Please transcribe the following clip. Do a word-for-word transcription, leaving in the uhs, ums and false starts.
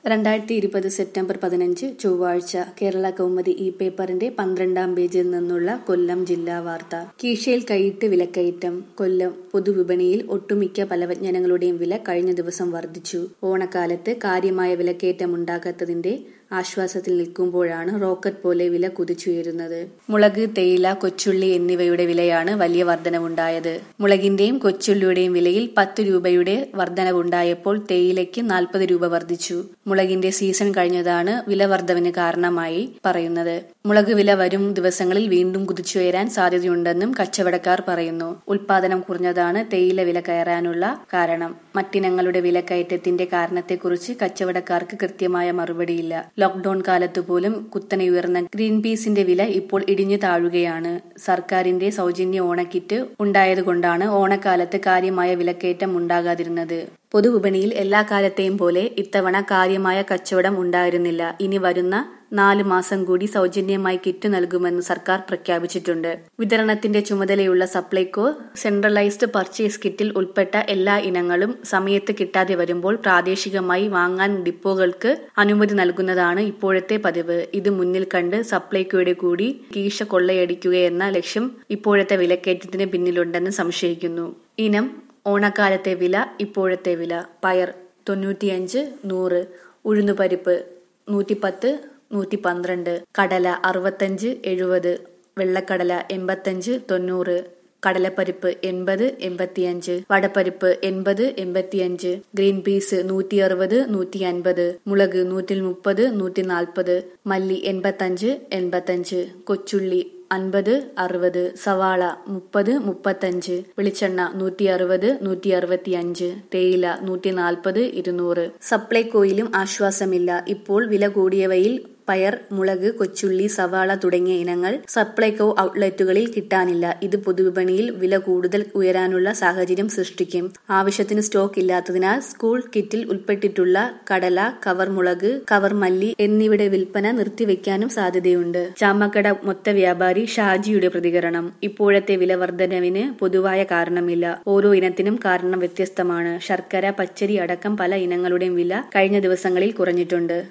രണ്ടായിരത്തി ഇരുപത് സെപ്റ്റംബർ പതിനഞ്ച് ചൊവ്വാഴ്ച കേരള കൗമുദി ഈ പേപ്പറിന്റെ പന്ത്രണ്ടാം പേജിൽ നിന്നുള്ള കൊല്ലം ജില്ലാ വാർത്ത. കീശയിൽ കൈയിട്ട് വിലക്കയറ്റം. കൊല്ലം പൊതുവിപണിയിൽ ഒട്ടുമിക്ക പലവ്യഞ്ജനങ്ങളുടെയും വില കഴിഞ്ഞ ദിവസം വർദ്ധിച്ചു. ഓണക്കാലത്ത് കാര്യമായ വിലക്കയറ്റമുണ്ടാകാത്തതിന്റെ ആശ്വാസത്തിൽ നിൽക്കുമ്പോഴാണ് റോക്കറ്റ് പോലെ വില കുതിച്ചുയരുന്നത്. മുളക്, തേയില, കൊച്ചുള്ളി എന്നിവയുടെ വിലയാണ് വലിയ വർധനവുണ്ടായത്. മുളകിന്റെയും കൊച്ചുള്ളിയുടെയും വിലയിൽ പത്ത് രൂപയുടെ വർധനവുണ്ടായപ്പോൾ തേയിലയ്ക്ക് നാൽപ്പത് രൂപ വർദ്ധിച്ചു. മുളകിന്റെ സീസൺ കഴിഞ്ഞതാണ് വില വർധനവിന് കാരണമായി പറയുന്നത്. മുളക് വില വരും ദിവസങ്ങളിൽ വീണ്ടും കുതിച്ചുയരാൻ സാധ്യതയുണ്ടെന്നും കച്ചവടക്കാർ പറയുന്നു. ഉൽപാദനം കുറഞ്ഞതാണ് തേയില വില കയറാനുള്ള കാരണം. മറ്റിനങ്ങളുടെ വിലക്കയറ്റത്തിന്റെ കാരണത്തെക്കുറിച്ച് കച്ചവടക്കാർക്ക് കൃത്യമായ മറുപടിയില്ല. ലോക്ഡൌൺ കാലത്തു പോലും കുത്തനെ ഉയർന്ന ഗ്രീൻ പീസിന്റെ വില ഇപ്പോൾ ഇടിഞ്ഞു താഴുകയാണ്. സർക്കാരിന്റെ സൗജന്യ ഓണക്കിറ്റ് ഉണ്ടായതുകൊണ്ടാണ് ഓണക്കാലത്ത് കാര്യമായ വിലക്കയറ്റം ഉണ്ടാകാതിരുന്നത്. പൊതുവിപണിയിൽ എല്ലാ കാലത്തെയും പോലെ ഇത്തവണ കാര്യമായ കച്ചവടം ഉണ്ടായിരുന്നില്ല. ഇനി വരുന്ന നാല് മാസം കൂടി സൗജന്യമായി കിറ്റ് നൽകുമെന്ന് സർക്കാർ പ്രഖ്യാപിച്ചിട്ടുണ്ട്. വിതരണത്തിന്റെ ചുമതലയുള്ള സപ്ലൈകോ സെൻട്രലൈസ്ഡ് പർച്ചേസ് കിറ്റിൽ ഉൾപ്പെട്ട എല്ലാ ഇനങ്ങളും സമയത്ത് കിട്ടാതെ വരുമ്പോൾ പ്രാദേശികമായി വാങ്ങാൻ ഡിപ്പോകൾക്ക് അനുമതി നൽകുന്നതാണ് ഇപ്പോഴത്തെ പതിവ്. ഇത് മുന്നിൽ കണ്ട് സപ്ലൈകോയുടെ കൂടി കീശ കൊള്ളയടിക്കുകയെന്ന ലക്ഷ്യം ഇപ്പോഴത്തെ വിലക്കയറ്റത്തിന് പിന്നിലുണ്ടെന്ന് സംശയിക്കുന്നു. ഇനം ഓണക്കാലത്തെ വില. ഇപ്പോഴത്തെ വില: പയർ തൊണ്ണൂറ്റിയഞ്ച്, നൂറ്. ഉഴുന്നുപരിപ്പ് നൂറ്റിപ്പത്ത്, നൂറ്റി പന്ത്രണ്ട്. കടല അറുപത്തഞ്ച്, എഴുപത്. വെള്ളക്കടല എൺപത്തഞ്ച്, തൊണ്ണൂറ്. കടലപ്പരിപ്പ് എൺപത്, എൺപത്തിയഞ്ച്. വടപ്പരിപ്പ് എൺപത്, എൺപത്തിയഞ്ച്. ഗ്രീൻ പീസ് നൂറ്റി അറുപത്, നൂറ്റി അൻപത്. മുളക് നൂറ്റി മുപ്പത്, നൂറ്റി നാൽപ്പത്. മല്ലി എൺപത്തഞ്ച്, എൺപത്തഞ്ച്. കൊച്ചുള്ളി അൻപത്, അറുപത്. സവാള മുപ്പത്, മുപ്പത്തഞ്ച്. വെളിച്ചെണ്ണ നൂറ്റി അറുപത്, നൂറ്റി അറുപത്തി അഞ്ച്. തേയില നൂറ്റി നാൽപ്പത്, ഇരുന്നൂറ്. സപ്ലൈകോയിലും ആശ്വാസമില്ല. ഇപ്പോൾ വില കൂടിയവയിൽ പയർ, മുളക്, കൊച്ചുള്ളി, സവാള തുടങ്ങിയ ഇനങ്ങൾ സപ്ലൈകോ ഔട്ട്ലെറ്റുകളിൽ കിട്ടാനില്ല. ഇത് പൊതുവിപണിയിൽ വില കൂടുതൽ ഉയരാനുള്ള സാഹചര്യം സൃഷ്ടിക്കും. ആവശ്യത്തിന് സ്റ്റോക്ക് ഇല്ലാത്തതിനാൽ സ്കൂൾ കിറ്റിൽ ഉൾപ്പെട്ടിട്ടുള്ള കടല, കവർ മുളക്, കവർ മല്ലി എന്നിവയുടെ വിൽപ്പന നിർത്തിവെക്കാനും സാധ്യതയുണ്ട്. ചാമക്കട മൊത്ത വ്യാപാരി ഷാജിയുടെ പ്രതികരണം: ഇപ്പോഴത്തെ വില വർധനവിന് പൊതുവായ കാരണമില്ല. ഓരോ ഇനത്തിനും കാരണം വ്യത്യസ്തമാണ്. ശർക്കര, പച്ചരി അടക്കം പല ഇനങ്ങളുടെയും വില കഴിഞ്ഞ ദിവസങ്ങളിൽ കുറഞ്ഞിട്ടുണ്ട്.